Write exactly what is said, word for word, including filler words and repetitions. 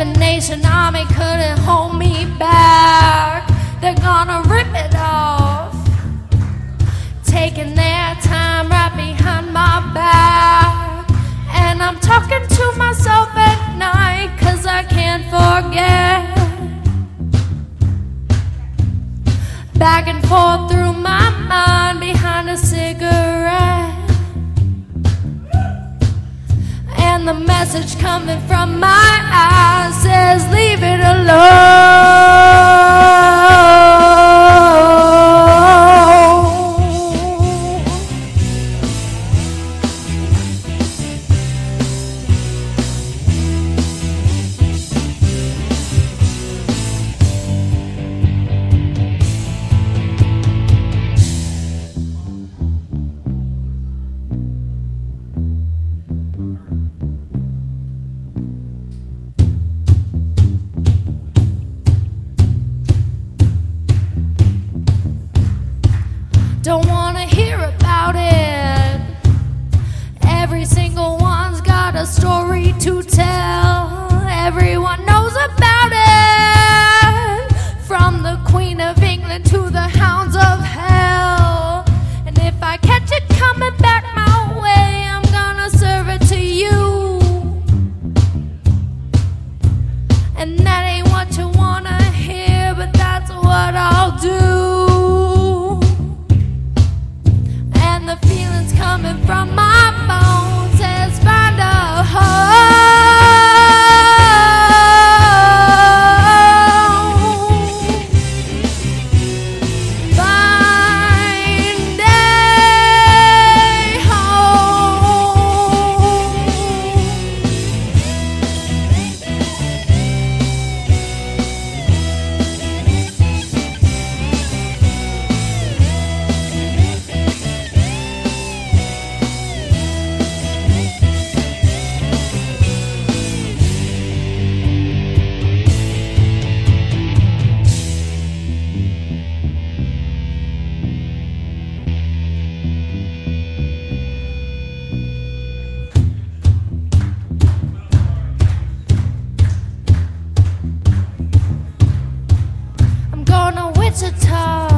Seven Nation Army couldn't hold me back. They're gonna rip it off, taking their time right behind my back. And I'm talking to myself at night, cause I can't forget. Back and forth through my mind behind a cigarette. And the message coming from my eyes says, leave it Don't wanna hear about it. Every single one's got a story to tell. Everyone knows about it, from the Queen of England to the hounds of hell. And if I catch it coming back my way, I'm gonna serve it to you. And that ain't what you wanna hear, but that's what I'll do. The feelings coming from my bones says find a home. Find a Wichita.